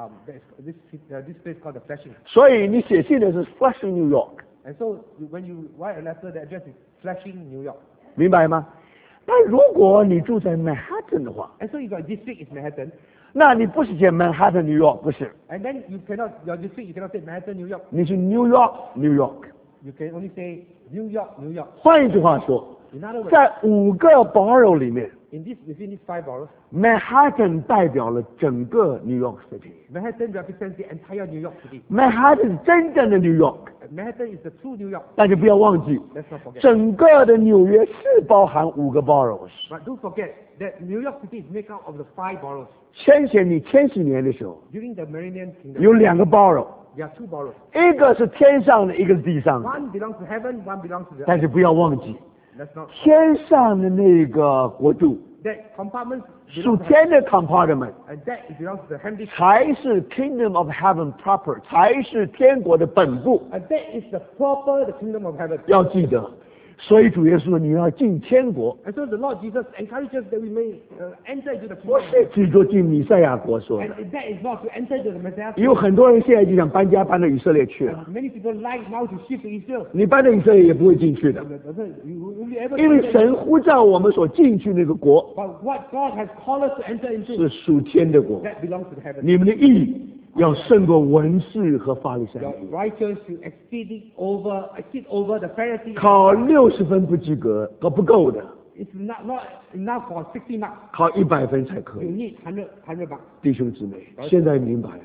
this place called the Flushing. 所以你写信的是 Flushing New York， And so when you write a letter, the address is Flushing, New York. 明白吗？但如果你住在 Manhattan 的话， And so if your district is Manhattan, 那你不是写 Manhattan New York，不是， and then your district, you cannot say Manhattan, New York. 你是 New York New York。 You can only say New York, New York. 换一句话说， In other words, 在5个 borough 里面 within these 5 boroughs, ，Manhattan 代表了整个 New York City。 Manhattan represents the entire New York City. Manhattan 是真正的 New York， Manhattan is the true New York. 但是不要忘记， Let's not forget. 整个的纽约是包含5个 boroughs。 But don't forget that New York City is made up of the 5 boroughs. 千禧年的时候， During the Meridian Kingdom, 有2个 borough， there are 2 boroughs. 一个是天上的，一个是地上的。 One belongs to heaven, one belongs to the earth. 但是不要忘记， Let's not. 天上的那个国度， That compartment 属 belongs to 天的 compartment， and that belongs to the heavenly. 才是 Kingdom of Heaven proper，才是天国的本部。 And that is the proper the kingdom of heaven. 要记得，所以主耶稣说你要进天国， And so the Lord Jesus encourages that we may enter into the 不 kingdom. 是只做进弥赛亚国说 And 的。 that is not to enter into the Messiah. 有很多人现在就想搬家搬到以色列去了， Many people like now to shift to Israel. 你搬到以色列也不会进去的， You will be able 因 to 为 enter 神呼召我们所进去那个国 But what God has called us to enter into, 是属天的国。 that belongs to heaven. 你们的义要胜过文士和法利赛 Your 人。 righteous should exceed over the Pharisee. 考60分不及格，不够的， It's not enough for 60 marks. 考100分才可 You 以。 need 100 marks. 弟兄姊妹，现在明白吗？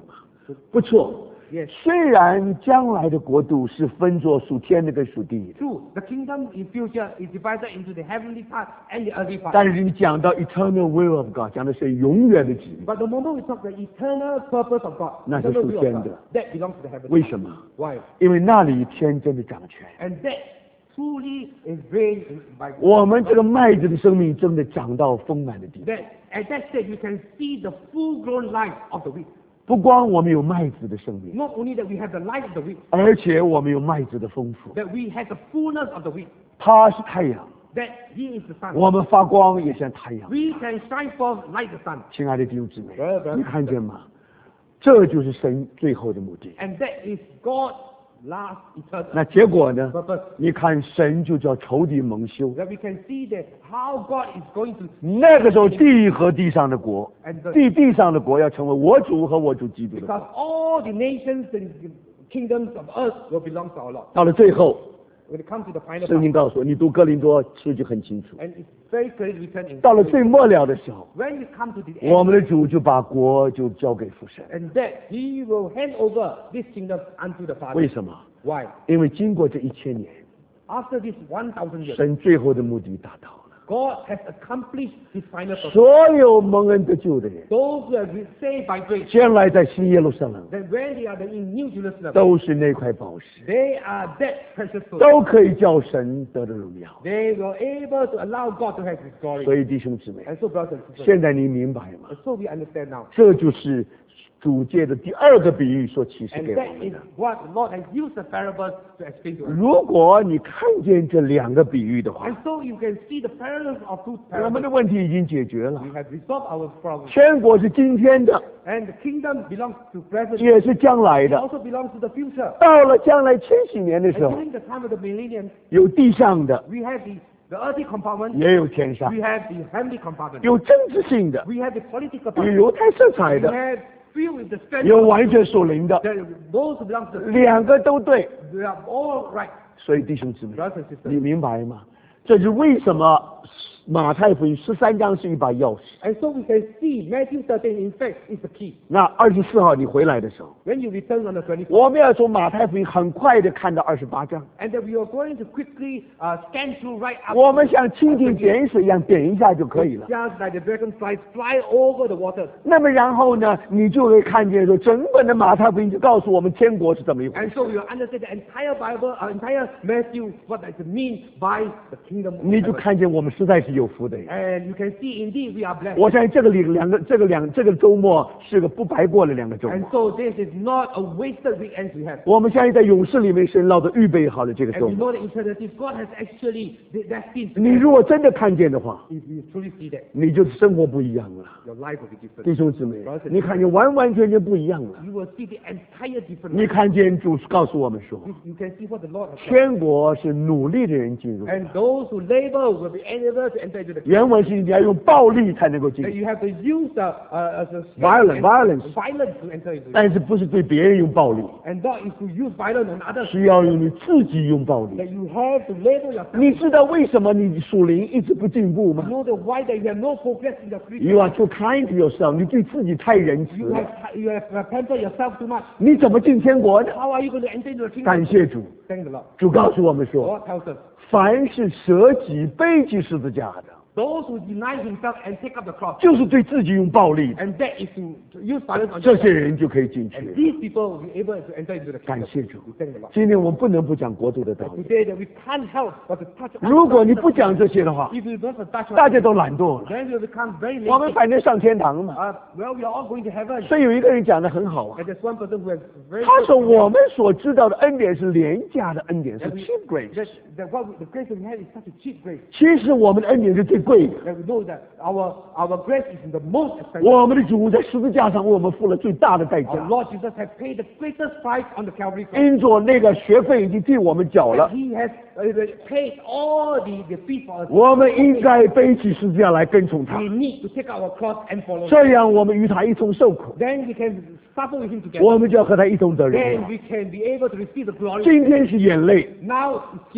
不错。 Yes. 虽然将来的国度是分作属天的跟属地的， True, the kingdom in future is divided into the heavenly part and the earthly part. 但是你讲到 eternal will of God， 讲的是永远的旨意， But the moment we talk the eternal purpose of God, 那是 eternal 属 will 天 of 的。 God, that belongs to the heavenly 为 part. 什么？ Why? 因为那里天真的掌权。 And that truly is reigned by 我们这个麦子的生命真的长到丰满的地步。 That at that stage you can see the full-grown life of the wheat. 不光我们有麦子的生命， Not only that we have the life of the wheat, 而且我们有麦子的丰富。 that we have the fullness of the wheat. 它是太阳， That He is the sun. 我们发光也像太阳。 We can shine forth like the sun. 亲爱的弟兄姊妹 Brother， 你看见吗？这就是神最后的目的。 And that is God's last eternal 那结果呢？ purpose. 你看神就叫仇敌蒙羞。 That we can see that how God is going to 那个时候，地和地上的国， and the, 地上的国要成为我主和我主基督的国。 because all the nations and kingdoms of earth will belong to our Lord. 到了最后， When it comes to the final 圣 part, 经告诉我，你读哥林多书就很清楚。 and it's very clearly written in 到了最末了的时候， when you come to the 我 end, 们的主就把国就交给父神。 and that He will hand over this kingdom unto the Father. 为什么？ Why? 因为经过这1000年， After this 1,000 years, 神最后的目的达到了。 God has accomplished His final purpose. 所有蒙恩得救的人， Those who have been saved by grace, 将来在新耶路撒冷， then when they are in New Jerusalem, 都是那块宝石， they are that precious stone. 都可以叫神得的荣耀。 They were able to allow God to have His glory. 所以弟兄姊妹， And so, brothers and sisters, 现在你明白吗？ and so we understand now. 这就是主界的第二个比喻所启示 And 给我 that 们 is 的。 what the Lord has used the parables to explain to us. 如果你看见这两个比喻的话， And so you can see the parallels of two 我们 parables. 的问题已经解决了 We。have resolved our problem. 天国是今天的， And the kingdom belongs to present. 也是将来 It 的。 also belongs to the future. 到了将来千禧年的 And 时候， during the time of the millennium, 有地上的， we have the earthly compartment, 也有天上 we，have the heavenly compartment, 有政治性的， we have the political 有 compartment, 犹太色彩 we 的， have filled with the strength 有 of 完全属灵的， those who belong to the 两个都对。 they are all right, 所以弟兄姊妹， brothers and 你 sisters. 明白吗？这是为什么马太福音13章是一把钥匙。 And so we can see Matthew 13, in fact, is the key. 那24号你回来的时候， When you return on the 24th, 我们要从马太福音很快的看到28章。 and that we are going to quickly scan through right up. 我们像蜻蜓点水一样点一下就可以了。 Just like the dragonflies fly over the waters. 那么然后呢，你就会看见说，整本的马太福音就告诉我们天国是怎么一回 And 事。 so we will understand the entire Bible, entire Matthew, what does it mean by the kingdom of 你就 heaven. 看见我们实在是有福的人。 And you can see indeed we are blessed. 我相信这个周末是个不白过的2个周 And 末。 so this is not a wasted weekend we have. 我们相信在勇士里面神老的预备好了这个 And 周 we 末。 know that eternity, God has actually destined. 你如果真的看见的话， If you truly see that, 你就生活不一样了。 your life will be different. 弟兄姊妹，你看见完完全全不一样了。 You will see the entire different 你 life. 看见主告诉我们说， You can see what the Lord has done. 天国是努力的人进入。 And those who labor will be able to enter into the kingdom. 原文是你要用暴力才能够进 That 入， you have to use the Violence to enter into it. 但是不是对别人用暴力， And not is to use violence on others. 是要用你自己用暴力。 That you have to labor yourself. 你知道为什么你属灵一直不进步 You 吗 know the why that you have no progress in your Christian ？You are life. too kind to yourself，你对自己太仁慈 You 了。 have pampered yourself too much. 你怎么进天国呢？ How are you going to enter into the kingdom? 感谢主， Thank the Lord. 主告诉我们说， God tells us, 凡是舍己背起十字架的， those who deny himself and take up the cross, 就是对自己用暴力的， and that is to use violence on 这些 yourself. 人就可以进 And 去。 these people will be able to enter into the 感 kingdom. 谢主， We thank the Lord. 今天我们不能不讲国度的道理。 Today that we can't help but to touch on 如果你不讲这些的话， if you don't touch on 大家都懒惰了。 then you become very 我们 lazy. 反正上天堂嘛。 Well, we are all going to heaven. 所以有一个人讲的很好啊， And there's one person who has very 他说 good- 我们所知道的恩典是廉价的恩典，是 that we- cheap grace。 that what the grace that we have is such a cheap grace. 其实我们的恩典是最贵的。 That we know that our grace is the most expensive. 我们的主在十字架上为我们付了最大的代 Our 价， Lord Jesus has paid the greatest price on the Calvary cross. 因着那个学费已经替我们缴 And 了， He has paid all the fee for us. 我们应该背起十字架来跟从他， We need to take our cross and follow Him. 这样我们与他一同受苦， Then we can suffer with Him together. 我们就要和他一同得荣 Then 耀。 we can be able to receive the glory. 今天是眼泪， Now it's tears.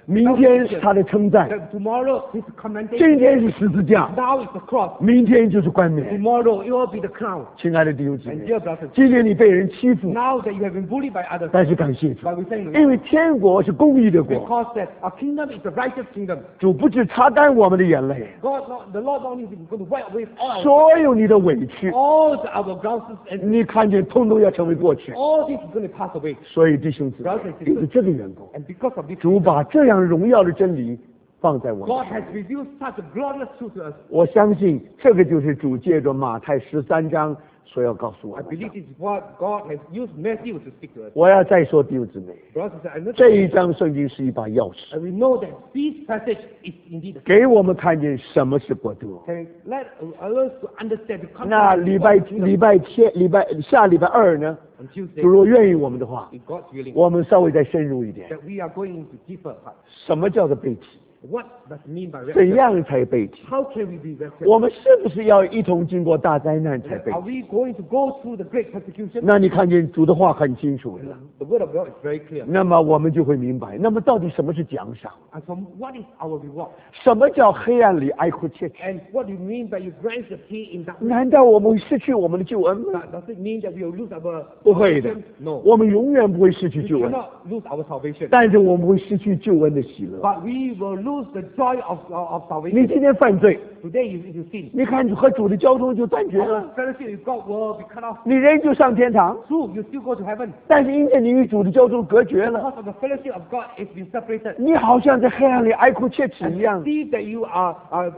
明天是他的称赞， Tomorrow is 今 commendation. 天是十字架， Now it's the cross. 明天就是冠冕。 Tomorrow it will be the crown. 亲爱的弟兄姊 And 妹， dear brothers, 今天你被人欺负， now that you have been bullied by others, 但是感谢主， but we thank 因 you 为天国是公义的国， because that our kingdom is a righteous kingdom. 主不只擦干我们的眼泪， The Lord not only is going to wipe away all 所有你的委屈， our grouses and 你看见通通要成为过去。 all this is going to pass away. 所以弟兄姊妹，因为这个缘故， And because of this, 主把这样荣耀的真理放在我们。 God has revealed such a glorious truth to us. 我相信这个就是主借着马太13章所要告诉我 I 们 believe 的。 this is what God has used Matthew to speak to us. 我要再说弟兄姊妹， Brothers and sisters, 这一章圣经是一把钥匙， and we know that this passage is indeed 给我们看见什么是国度。 can let us to understand the concept 那 of 下礼拜二呢， on 主 Tuesday, 若愿意我们的话， if God's willing, 我们稍微再深入一点。 that we are going to deeper part. 什么叫做背弃？ What does it mean by 怎 rapture? 样才背弃？ How can we be raptured? 我们是不是要一同经过大灾难才背 Are 弃？ we going to go through the great persecution? 那你看见主的话很清楚了， The word of God is very clear. 那么我们就会明白，那么到底什么是奖赏？ And from what is our reward? 什么叫黑暗里哀哭切齿？ And what do you mean by you grant the key in that? 难道我们会失去我们的救恩吗？ Does it mean that we will lose our 不会的 salvation? No. 我们永远不会失去 We 救恩， cannot lose our salvation. 但是我们会失去救恩的喜乐。 But we will lose the joy of salvation. 你今天犯罪， Today you sin. 你看和主的交通就断绝了， Fellowship with God will be cut off. 你人就上天堂， True, you still go to heaven. 但是因为你与主的交通隔绝了， Because of the fellowship of God, it's been separated. 你好像在黑暗里哀哭切齿 And 一 you 样。 see that you are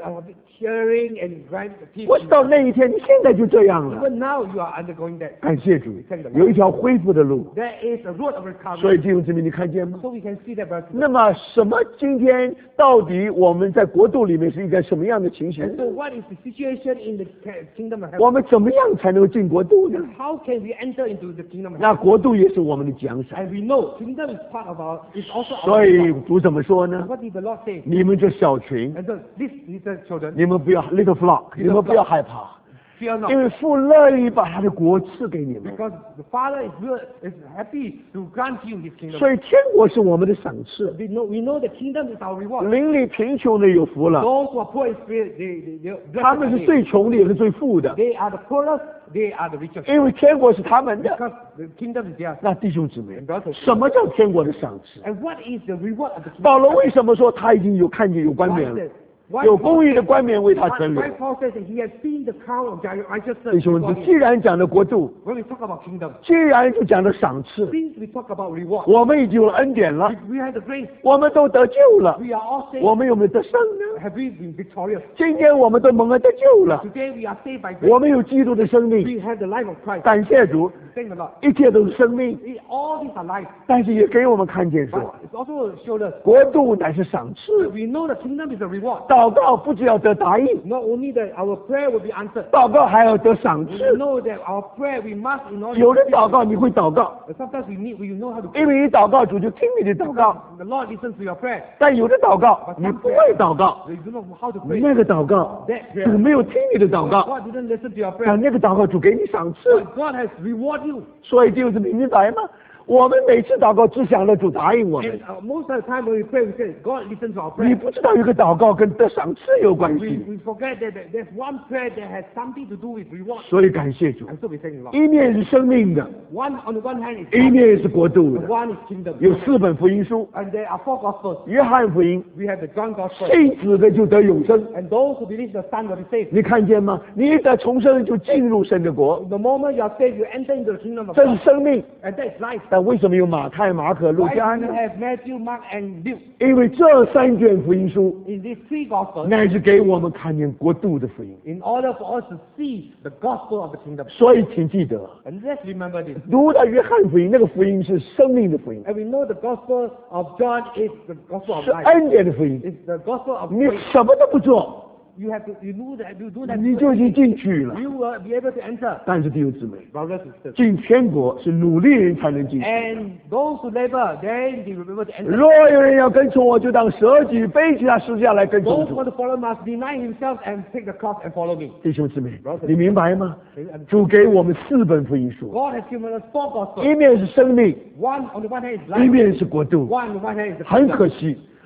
cheering and grind the teeth. 我到那一天，你现在就这样了。 Even now you are undergoing that. 感谢主，有一条恢复的路。 There is a road of 所以 recovery. 弟兄姊妹，你看见吗？ So we can see that verse. 那么什么？今天到底我们在国度里面是一个什么样的情形 And？so what is the situation in the kingdom of 我 heaven? 们怎么样才能够进国度呢？ How can we enter into the kingdom of 那 heaven? 国度也是我们的奖赏。 And we know kingdom is part of is also 所 our 以 reward. 主怎么说呢？ What did the Lord say? 你们这小群， And so these little children, 你们不要 little flock，你们不要害怕， fear 因 not, 为父乐意把他的国赐给你们。 because the Father is happy to grant you His kingdom. 所以天国是我们的赏赐， We know the kingdom is our reward. 邻里贫穷的有福了， Those who are poor in spirit, they 他们是 blessed 最穷的，也是最富的， They are the poorest, they are the richest. 因为天国是他们的。 Because the kingdom is theirs. 那弟兄姊妹，什么叫天国的赏赐？ And what is the reward of the kingdom? 保罗为什么说他已经有看见有冠冕了？ Why 有公义的冠冕为他存留。 Why Paul says that he has seen the crown of 弟 righteousness 兄 before 姊妹， him. 既然讲的国度， When we talk about kingdom, 既然就讲的赏赐， since we talk about reward, 我们已经有了恩典了， we have the grace, 我们都得救了， we are all saved. 我们有没有得胜呢？ Have we been victorious? 今天我们都蒙恩得救了， Today we are saved by grace. 我们有基督的生命， We have the life of Christ. 感谢主， Thank the Lord. 一切都是生命， All these are life. 但是也给我们看见 But 说， it's also showed us 国度乃是赏赐。 we know the kingdom is a reward. 祷告不只要得答应， Not only that our prayer will be answered. 祷告还要得赏 We 赐。 know that our prayer we must in order 有 to 人祷告，你会祷告， sometimes we know how to 因为你祷告主就听你的祷告； The Lord listens to your prayer. 但有的祷告你不会祷告， We do not know how to pray. 那个祷告 That 主 prayer. 没有听你的祷告， God didn't listen to your 但 prayer. 那个祷告主给你赏赐。 But God has rewarded you. 所以弟兄姊妹明白吗？我们每次祷告只想着主答应我们 And，most of the time when we pray, we say, God listens to our 你 prayer. 不知道有个祷告跟得赏赐有关 We, 系， we forget that there's one prayer that has something to do with reward. 所以感谢主。 And so we thank the Lord. 一面是生命的， One on the one hand is 一面是国度 God, 的。 one is kingdom. 有4本福音书， And there are 4 gospels. 约翰福音， We have the John gospel. 信子的就得永生。 And those who believe the Son will be saved. 你看见吗？你一得重生就进入神的国， The moment you are saved, you enter into the kingdom of 这是 God. 生命。 And that is life. 但为什么有马太、马可、路 Why 加 do 呢 you？have Matthew, Mark, and Luke? 因为这3卷福音书 In these 3 gospels, 乃是给我们看见国度的福音。 in order for us to see the gospel of the kingdom. 所以请记得， And let's remember this. 读到约翰福音，那个福音是生命的福音， And we know the gospel of John is the gospel of 是 life. 恩典的福音。 It's the gospel of 你 grace. 什么都不做， You have to, you do that, you do that. 你就已经进去了。 You will be able to enter. 但是弟兄姊妹， Brothers and sisters. 进天国是努力人才能进去。 And those who labor, then they will be able to enter. 若有人要跟从我，就当舍己背起他十字架来跟从 Those who 主。 want to follow must deny himself and take the cross and follow me. 弟兄姊妹，你明白吗？ And 主给我们4本福音书， God has given us 4 gospels. 一面是生命， One on the one hand is 一 life. 面是国度。 One on the one hand is the 很 kingdom. 可惜，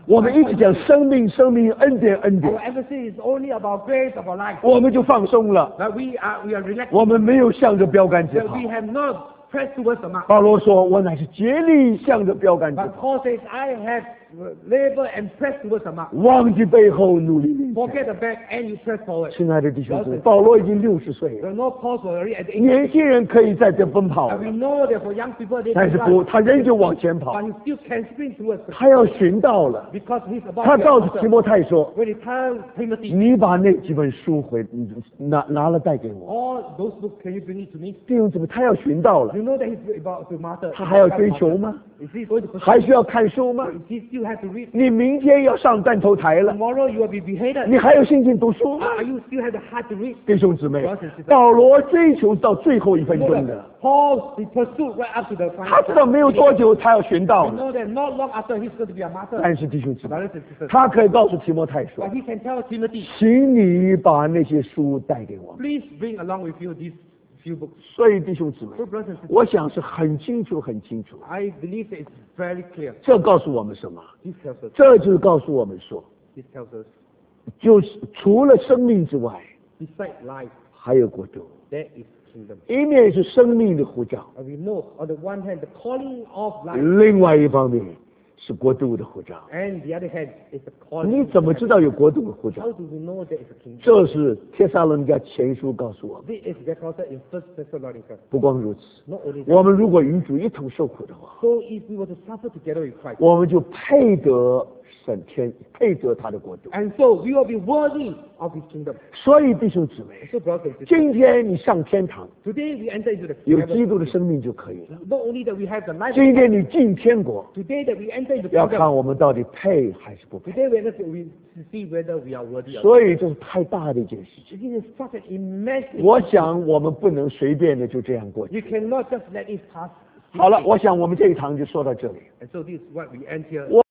我们一直讲生命、生命、恩典、恩 Our 典， emphasis is only about grace of our life. 我们就放松了， That we are relaxed. 我们没有向着标杆直 That 跑 we。have not pressed towards the mark. 保罗说：“我乃是竭力向着标杆直 But 跑， Paul says, I have labored and pressed towards the mark. 忘记背后，努力面前。 Forget the back and you press forward. ” 亲爱的弟兄姊妹，保罗已经60岁了， We know Paul was already at the age. 年轻人可以在这奔跑 And，we know that for young people, they 但是 can 不， run. 他仍旧往前跑 But，he still can sprint towards the 他要寻到了。 because he's about 他 to 告诉 get 提摩太说 When he tells：“ Timothy, 你把那几本书拿了带给我。 all those books, can you bring it to me? ” 弟兄姊妹，他要寻到了， You know that he's about to master. 他还要追求吗？ Is he going to pursue? 还需要看书吗？ Is he still have to read? 你明天要上断头台了， Tomorrow you will be beheaded. 你还有心情读书吗？ Are you still have the heart to read? 弟兄姊妹，保罗追求到最后一分 You know 钟 that 的， Paul he pursued right up to the 他 final. 知道没有多久他要寻到 You 了。 know that not long after he's going to be a master. 但是弟兄姊妹， Brothers and sisters, 他可以告诉提摩太说 but he can tell Timothy,：“ 请你把那些书带给我们。 please bring along with you these few books. ” 所以弟兄姊妹， So brothers and sisters, 我想是很清楚很清楚。 I believe that it's very clear. 这告诉我们什么？ This tells us. 这就是告诉我们说， This tells us. 就是除了生命之外， Beside life, 还有国度。 there is kingdom. 一面是生命的呼召， And we know on the one hand the calling of life, 另外一方面是国度的呼召。 and the other hand is the 你 calling. 怎么知道有国度的呼召？ How do we know there is a kingdom? 这是帖撒罗尼迦前书告诉我们。 This is recorded in 1 Thessalonians. 不光如此， Not only that, 我们如果与主一同受苦的话， so if we were to suffer together with Christ, 我们就配得升天，配得他的国度。 and so we will be worthy of His kingdom. 所以弟兄姊妹， So brothers and sisters, 今天你上天堂， today we enter into the 有基 heaven. 督的生命就可以了。 Not only that we have the life, 今天你进天国， today that we enter into the 要看 kingdom. 我们到底配还是不配。 Today we enter we see whether we are worthy of. 所以这是太大的一件事情。 This is such an immense. 我想我们不能随便的就这样过去。 You cannot just let it pass. 好了，我想我们这一堂就说到这里。 And so this is what we end here.